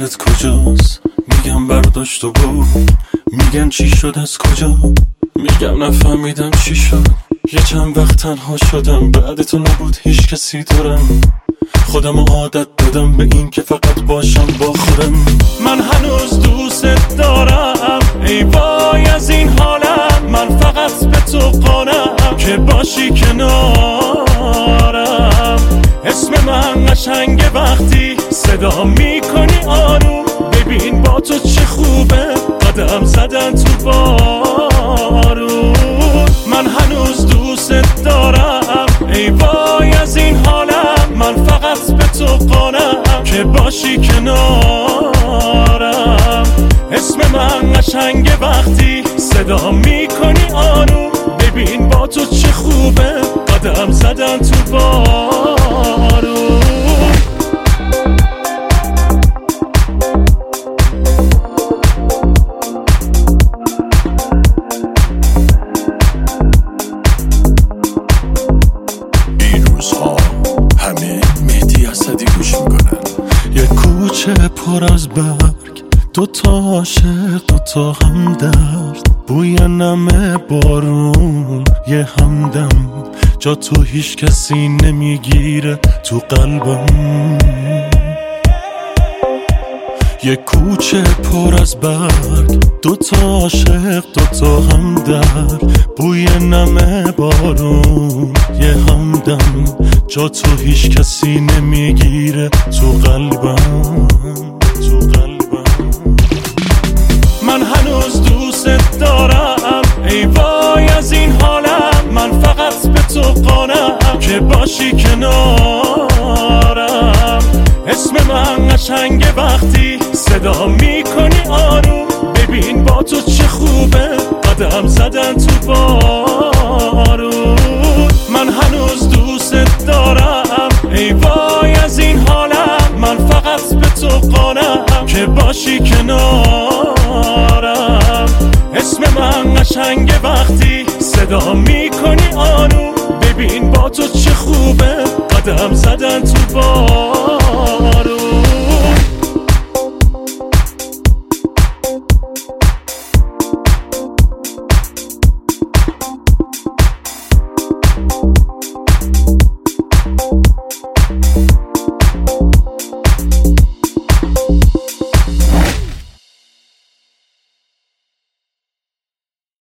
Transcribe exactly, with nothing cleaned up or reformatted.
دلت کجاست؟ میگم برداشت و بود. میگن چی شد از کجا؟ میگم نفهمیدم چی شد. یه چند وقت تنها شدم، بعد تو نبود هیچ کسی دارم. خودم عادت دادم به این که فقط باشم با خودم. من هنوز دوست دارم، ای وای از این حالم. من فقط به تو قانم که باشی کنارم. اسم من قشنگه وقتی صدا میکنی آروم. ببین با تو چه خوبه قدم زدن تو بارون. من هنوز دوست دارم، ای وای از این حالم. من فقط به تو قانم که باشی کنارم. اسم من قشنگه وقتی صدا میکنی آروم. ببین با تو چه خوبه قدم زدن تو بارون. یه کوچه پر از برگ، دوتا عاشق دوتا همدرد. بوی نم بارون یه همدم، جا تو هیچ کسی نمیگیره تو قلبم. یه کوچه پر از برگ، دوتا عاشق دوتا همدرد. بوی نم بارون یه همدم، جا تو هیچ کسی نمیگیره تو قلبم، تو قلبم. من هنوز دوست دارم، ای وای از این حالم. من فقط به تو قانم که باشی کنارم. اسم من قشنگه وقتی صدا میکنی آروم. ببین با تو چه خوبه قدم زدن تو بارون. من هنوز دوست دارم، ای وای از این حالم. من فقط به تو قانم که باشی کنارم. اسم من قشنگه وقتی صدا میکنی آروم. ببین با تو چه خوبه قدم زدن تو بارون.